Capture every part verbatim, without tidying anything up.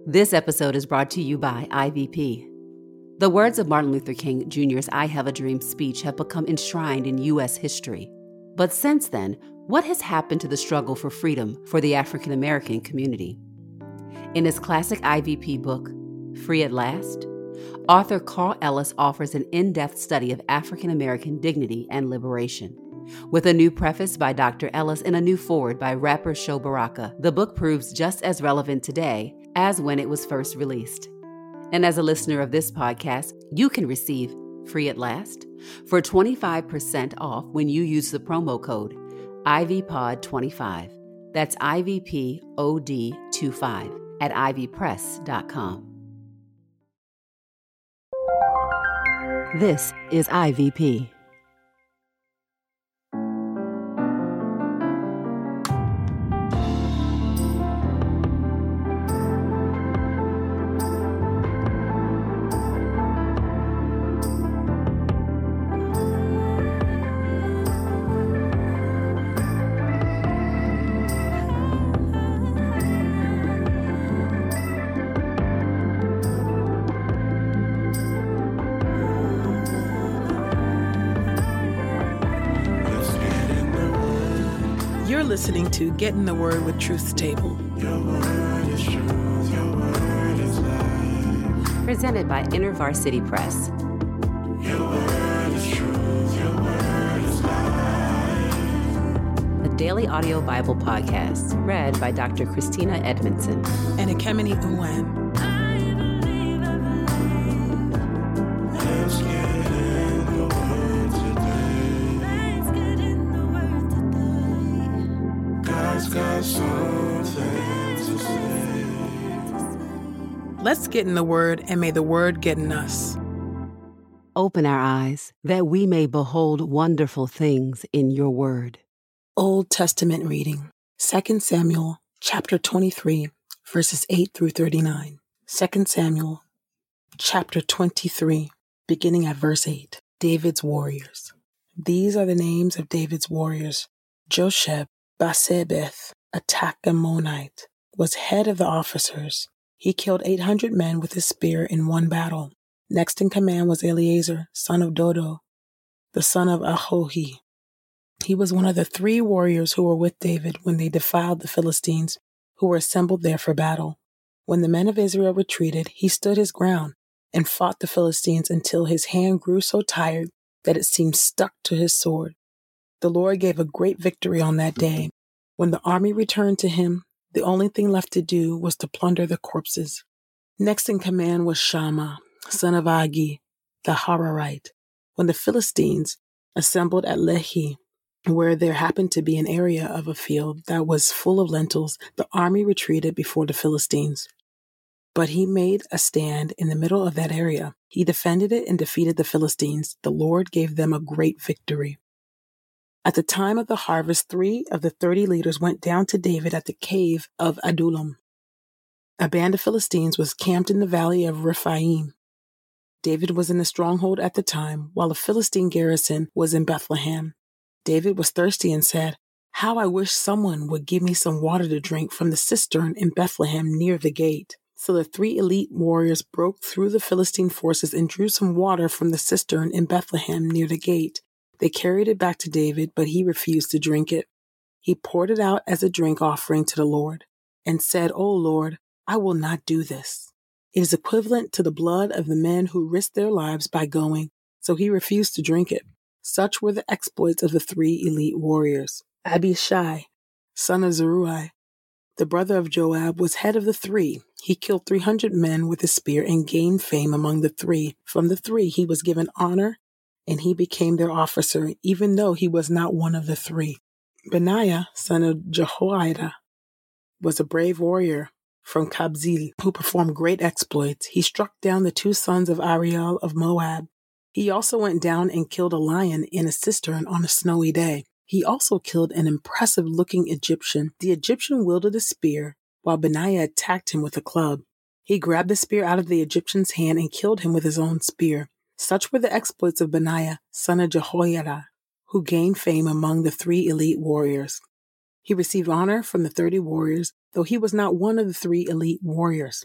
This episode is brought to you by I V P. The words of Martin Luther King Junior's I Have a Dream speech have become enshrined in U S history. But since then, what has happened to the struggle for freedom for the African American community? In his classic I V P book, Free at Last, author Carl Ellis offers an in-depth study of African American dignity and liberation. With a new preface by Doctor Ellis and a new foreword by rapper Sho Baraka, the book proves just as relevant today as when it was first released. And as a listener of this podcast, you can receive Free at Last for twenty-five percent off when you use the promo code I V P O D twenty-five. That's I V P O D twenty-five at ivy press dot com. This is I V P. You're listening to Get in the Word with Truth's Table. Your word is truth, your word is life. Presented by InterVarsity Press. Your word is truth, your word is life. A daily audio Bible podcast read by Doctor Christina Edmondson And Ekemini Uwan. Let's get in the word today. God's got something to say. Let's get in the Word, and may the Word get in us. Open our eyes that we may behold wonderful things in your word. Old Testament reading, Second Samuel chapter twenty-three, verses eight through thirty-nine. Second Samuel chapter twenty-three, beginning at verse eight. David's warriors. These are the names of David's warriors. Josheb Basebeth, a Tacammonite, was head of the officers. He killed eight hundred men with his spear in one battle. Next in command was Eleazar, son of Dodo, the son of Ahohi. He was one of the three warriors who were with David when they defiled the Philistines, who were assembled there for battle. When the men of Israel retreated, he stood his ground and fought the Philistines until his hand grew so tired that it seemed stuck to his sword. The Lord gave a great victory on that day. When the army returned to him, the only thing left to do was to plunder the corpses. Next in command was Shammah, son of Agi, the Hararite. When the Philistines assembled at Lehi, where there happened to be an area of a field that was full of lentils, the army retreated before the Philistines. But he made a stand in the middle of that area. He defended it and defeated the Philistines. The Lord gave them a great victory. At the time of the harvest, three of the thirty leaders went down to David at the cave of Adullam. A band of Philistines was camped in the valley of Rephaim. David was in a stronghold at the time, while a Philistine garrison was in Bethlehem. David was thirsty and said, "How I wish someone would give me some water to drink from the cistern in Bethlehem near the gate." So the three elite warriors broke through the Philistine forces and drew some water from the cistern in Bethlehem near the gate. They carried it back to David, but he refused to drink it. He poured it out as a drink offering to the Lord and said, "O Lord, I will not do this. It is equivalent to the blood of the men who risked their lives by going." So he refused to drink it. Such were the exploits of the three elite warriors. Abishai, son of Zeruiah, the brother of Joab, was head of the three. He killed three hundred men with his spear and gained fame among the three. From the three, he was given honor, and he became their officer, even though he was not one of the three. Benaiah, son of Jehoiada, was a brave warrior from Kabzeel who performed great exploits. He struck down the two sons of Ariel of Moab. He also went down and killed a lion in a cistern on a snowy day. He also killed an impressive-looking Egyptian. The Egyptian wielded a spear, while Benaiah attacked him with a club. He grabbed the spear out of the Egyptian's hand and killed him with his own spear. Such were the exploits of Benaiah, son of Jehoiada, who gained fame among the three elite warriors. He received honor from the thirty warriors, though he was not one of the three elite warriors.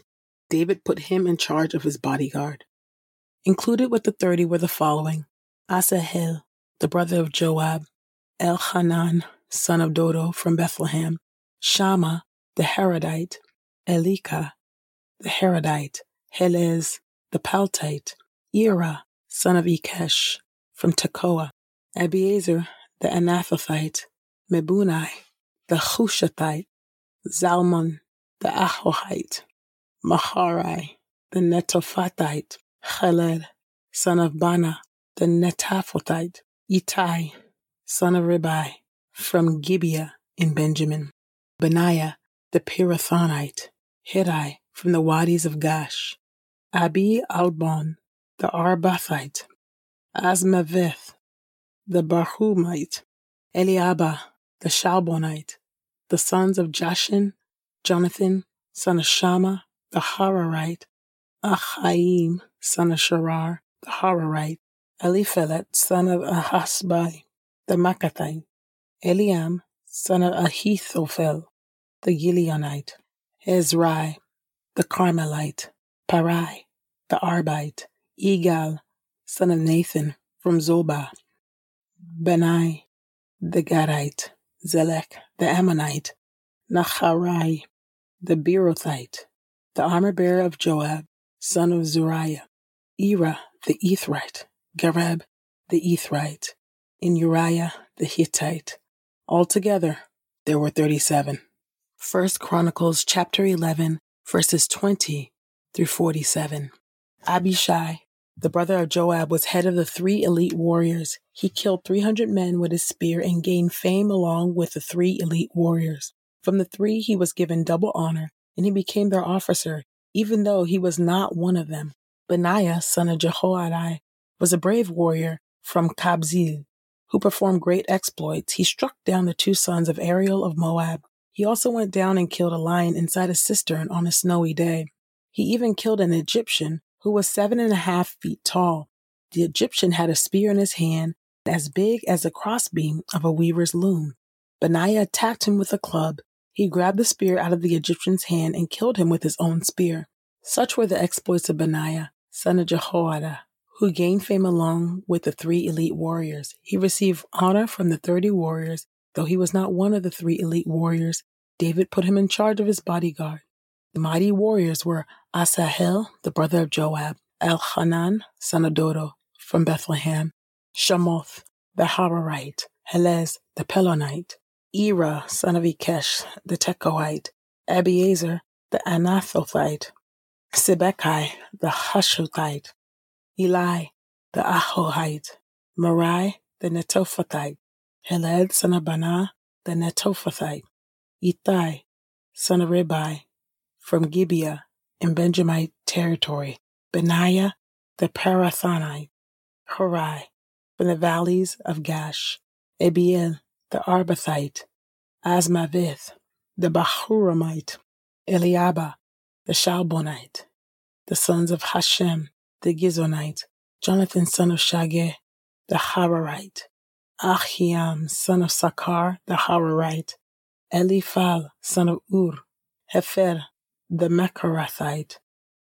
David put him in charge of his bodyguard. Included with the thirty were the following: Asahel, the brother of Joab; Elhanan, son of Dodo, from Bethlehem; Shammah, the Harodite; Elika, the Harodite; Helez, the Paltite; Ira, son of Ikesh, from Tekoa; Abiezer, the Anathothite; Mebunai, the Hushathite; Zalmon, the Ahohite; Maharai, the Netophathite; Cheled, son of Bana, the Netaphathite; Itai, son of Ribai, from Gibeah in Benjamin; Benaiah, the Pirathonite; Hirai, from the Wadis of Gash; Abi Albon, the Arbathite; Asmaveth, the Barhumite; Eliabah, the Shalbonite; the sons of Jashin; Jonathan, son of Shammah, the Hararite; Achaim, son of Sharar, the Hararite; Eliphelet, son of Ahasbai, the Makathite; Eliam, son of Ahithophel, the Gileonite; Ezrai, the Carmelite; Parai, the Arbite; Egal, son of Nathan, from Zobah; Benai, the Gadite; Zelek, the Ammonite; Nacharai, the Beerothite; the armor-bearer of Joab, son of Zuriah; Ira, the Ethrite; Gareb, the Ethrite; and Uriah, the Hittite. Altogether, there were thirty-seven. First Chronicles chapter eleven, verses twenty through forty-seven. Abishai, the brother of Joab, was head of the three elite warriors. He killed three hundred men with his spear and gained fame along with the three elite warriors. From the three, he was given double honor, and he became their officer, even though he was not one of them. Benaiah, son of Jehoiada, was a brave warrior from Kabzeel, who performed great exploits. He struck down the two sons of Ariel of Moab. He also went down and killed a lion inside a cistern on a snowy day. He even killed an Egyptian who was seven and a half feet tall. The Egyptian had a spear in his hand as big as the crossbeam of a weaver's loom. Benaiah attacked him with a club. He grabbed the spear out of the Egyptian's hand and killed him with his own spear. Such were the exploits of Benaiah, son of Jehoiada, who gained fame along with the three elite warriors. He received honor from the thirty warriors. Though he was not one of the three elite warriors, David put him in charge of his bodyguard. The mighty warriors were Asahel, the brother of Joab; Elhanan, son of Dodo, from Bethlehem; Shamoth, the Hararite; Helez, the Pelonite; Ira, son of Ikesh, the Tekoite; Abiezer, the Anathothite; Sibekai, the Hushathite; Eli, the Ahohite; Marai, the Netophathite; Heled, son of Bana, the Netophathite; Itai, son of Ribai, from Gibeah in Benjamite territory; Benaiah, the Parathonite; Horai, from the valleys of Gash; Abiel, the Arbathite; Asmaveth, the Bahuramite; Eliabah, the Shalbonite; the sons of Hashem, the Gizonite; Jonathan, son of Shageh, the Hararite; Achiam, son of Sakar, the Hararite; Eliphal, son of Ur; Hefer, the Mecharathite;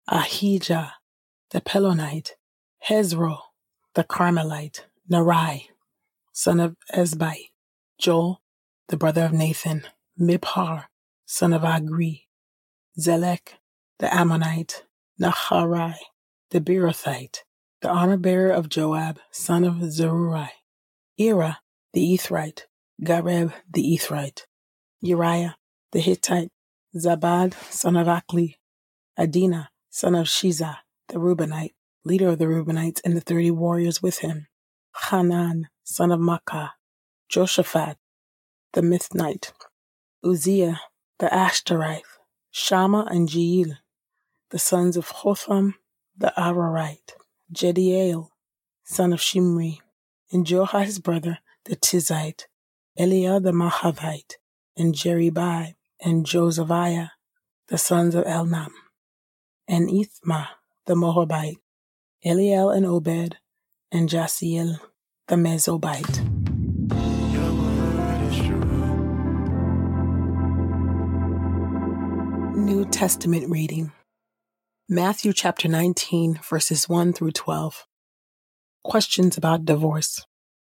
Ahijah, the Pelonite; Hezro, the Carmelite; Nerai, son of Ezbai; Joel, the brother of Nathan; Mibhar, son of Agri; Zelek, the Ammonite; Naharai, the Beerothite; the armor-bearer of Joab, son of Zeruiah; Ira, the Ethrite; Gareb, the Ethrite; Uriah, the Hittite; Zabad, son of Akli; Adina, son of Shiza, the Reubenite, leader of the Reubenites, and the thirty warriors with him; Hanan, son of Makkah; Joshaphat, the Mithnite; Uzziah, the Ashtarite; Shammah and Jeiel, the sons of Hotham, the Ararite; Jediael, son of Shimri; and Joha his brother, the Tizite; Eliah the Mahavite; and Jeribai, and Josephiah, the sons of Elnam; and Ithma, the Moabite; Eliel and Obed, and Jasiel, the Mesobite. Your word is true. New Testament reading. Matthew chapter nineteen, verses one through twelve. Questions about divorce.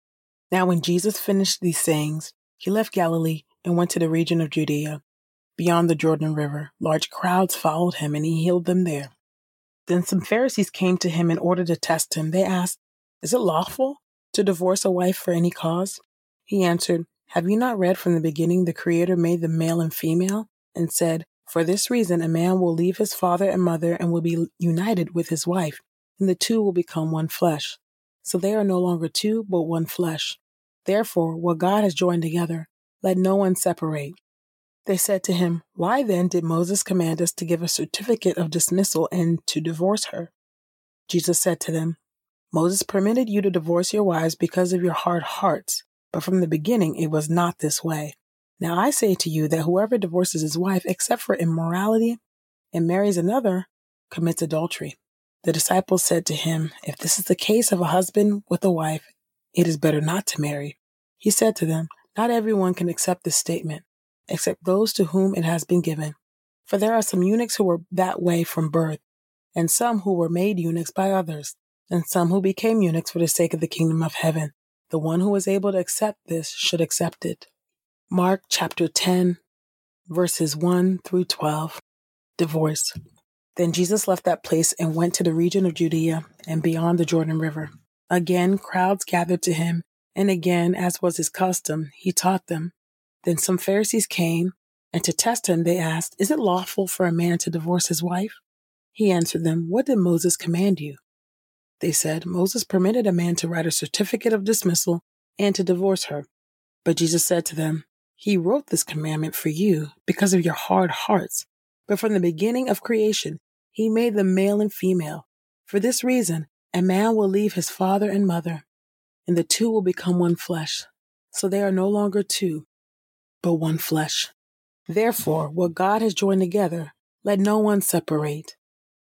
Now when Jesus finished these sayings, he left Galilee and went to the region of Judea, beyond the Jordan River. Large crowds followed him, and he healed them there. Then some Pharisees came to him in order to test him. They asked, "Is it lawful to divorce a wife for any cause?" He answered, "Have you not read from the beginning the Creator made them male and female, and said, 'For this reason a man will leave his father and mother and will be united with his wife, and the two will become one flesh.' So they are no longer two, but one flesh. Therefore, what God has joined together, let no one separate." They said to him, "Why then did Moses command us to give a certificate of dismissal and to divorce her?" Jesus said to them, "Moses permitted you to divorce your wives because of your hard hearts, but from the beginning it was not this way. Now I say to you that whoever divorces his wife except for immorality and marries another commits adultery." The disciples said to him, "If this is the case of a husband with a wife, it is better not to marry." He said to them, "Not everyone can accept this statement, except those to whom it has been given. For there are some eunuchs who were that way from birth, and some who were made eunuchs by others, and some who became eunuchs for the sake of the kingdom of heaven. The one who is able to accept this should accept it." Mark chapter ten, verses one through twelve. Divorce. Then Jesus left that place and went to the region of Judea and beyond the Jordan River. Again, crowds gathered to him, and again, as was his custom, he taught them. Then some Pharisees came, and to test him they asked, "Is it lawful for a man to divorce his wife?" He answered them, "What did Moses command you?" They said, "Moses permitted a man to write a certificate of dismissal and to divorce her." But Jesus said to them, "He wrote this commandment for you because of your hard hearts. But from the beginning of creation, he made them male and female. For this reason, a man will leave his father and mother, and the two will become one flesh. So they are no longer two, but one flesh. Therefore, what God has joined together, let no one separate."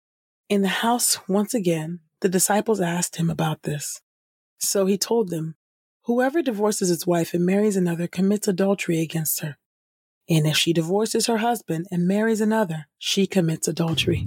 In the house, once again, the disciples asked him about this. So he told them, "Whoever divorces his wife and marries another commits adultery against her. And if she divorces her husband and marries another, she commits adultery."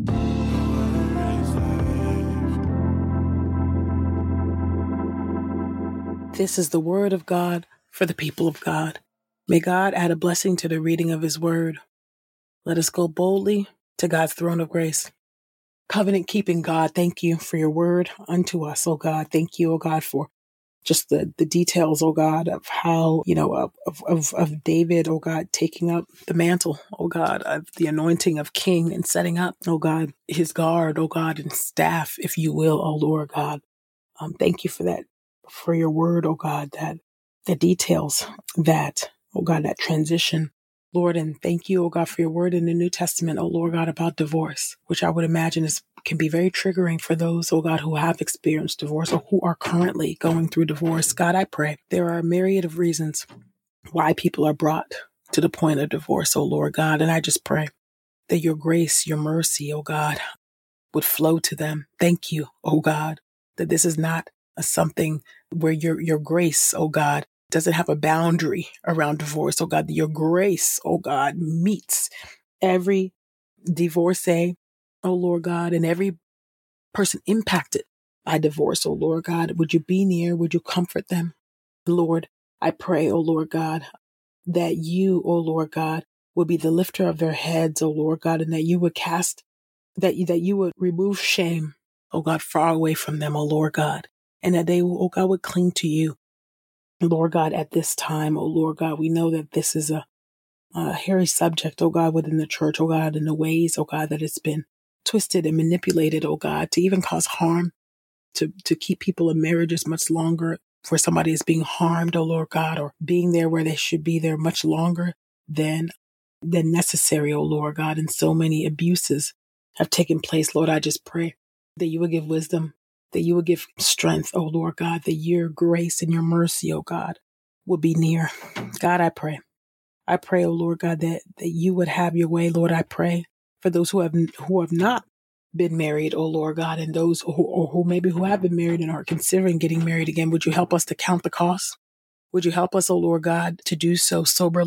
This is the word of God for the people of God. May God add a blessing to the reading of his word. Let us go boldly to God's throne of grace. Covenant-keeping God, thank you for your word unto us, oh God. Thank you, oh God, for just the, the details, oh God, of how, you know, of, of, of David, oh God, taking up the mantle, oh God, of the anointing of king and setting up, oh God, his guard, oh God, and staff, if you will, oh Lord God. Um, thank you for that, for your word, oh God, that the details that, oh God, that transition, Lord, and thank you, oh God, for your word in the New Testament, oh Lord God, about divorce, which I would imagine is can be very triggering for those, oh God, who have experienced divorce or who are currently going through divorce. God, I pray there are a myriad of reasons why people are brought to the point of divorce, oh Lord God, and I just pray that your grace, your mercy, oh God, would flow to them. Thank you, oh God, that this is not a something where your your grace, oh God, doesn't have a boundary around divorce, oh God, that your grace, oh God, meets every divorcee, oh Lord God, and every person impacted by divorce, oh Lord God. Would you be near? Would you comfort them? Lord, I pray, oh Lord God, that you, oh Lord God, would be the lifter of their heads, oh Lord God, and that you would cast, that you, that you would remove shame, oh God, far away from them, oh Lord God, and that they, oh God, would cling to you. Lord God, at this time, oh Lord God, we know that this is a, a hairy subject, oh God, within the church, oh God, in the ways, oh God, that it's been twisted and manipulated, oh God, to even cause harm, to, to keep people in marriages much longer, where somebody is being harmed, oh Lord God, or being there where they should be there much longer than, than necessary, oh Lord God, and so many abuses have taken place. Lord, I just pray that you would give wisdom, that you would give strength, oh Lord God, that your grace and your mercy, oh God, would be near. God, I pray. I pray, oh Lord God, that, that you would have your way. Lord, I pray for those who have who have not been married, oh Lord God, and those who, or who maybe who have been married and are considering getting married again. Would you help us to count the cost? Would you help us, oh Lord God, to do so soberly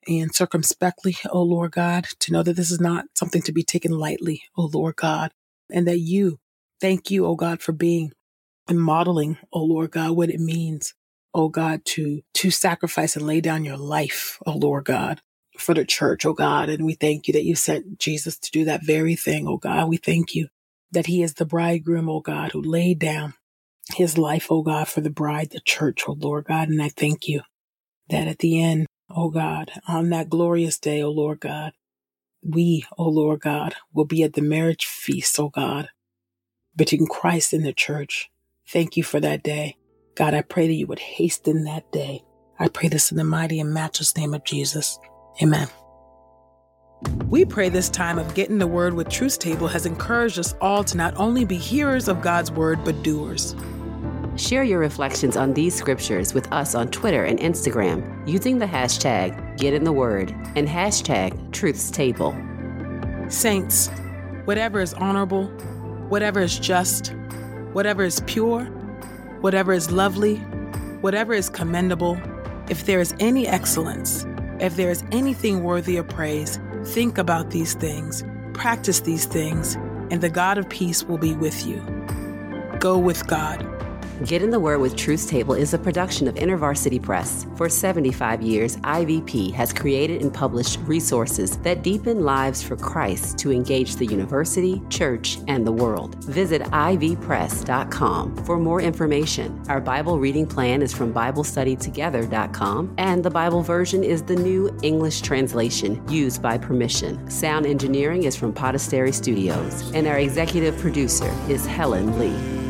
and circumspectly, O Lord God, to know that this is not something to be taken lightly, O Lord God, and that you, thank you, O God, for being and modeling, O Lord God, what it means, O God, to, to sacrifice and lay down your life, O Lord God, for the church, O God. And we thank you that you sent Jesus to do that very thing, O God. We thank you that he is the bridegroom, O God, who laid down his life, O God, for the bride, the church, O Lord God. And I thank you that at the end, O God, on that glorious day, O Lord God, we, O Lord God, will be at the marriage feast, O God, between Christ and the church. Thank you for that day. God, I pray that you would hasten that day. I pray this in the mighty and matchless name of Jesus. Amen. We pray this time of Getting the Word with Truth Table has encouraged us all to not only be hearers of God's Word, but doers. Share your reflections on these scriptures with us on Twitter and Instagram using the hashtag GetInTheWord and hashtag Truth's Table. Saints, whatever is honorable, whatever is just, whatever is pure, whatever is lovely, whatever is commendable, if there is any excellence, if there is anything worthy of praise, think about these things, practice these things, and the God of peace will be with you. Go with God. Get in the Word with Truth's Table is a production of InterVarsity Press. For seventy-five years, I V P has created and published resources that deepen lives for Christ to engage the university, church, and the world. Visit I V press dot com for more information. Our Bible reading plan is from Bible Study Together dot com, and the Bible version is the new English translation used by permission. Sound engineering is from Podastery Studios, and our executive producer is Helen Lee.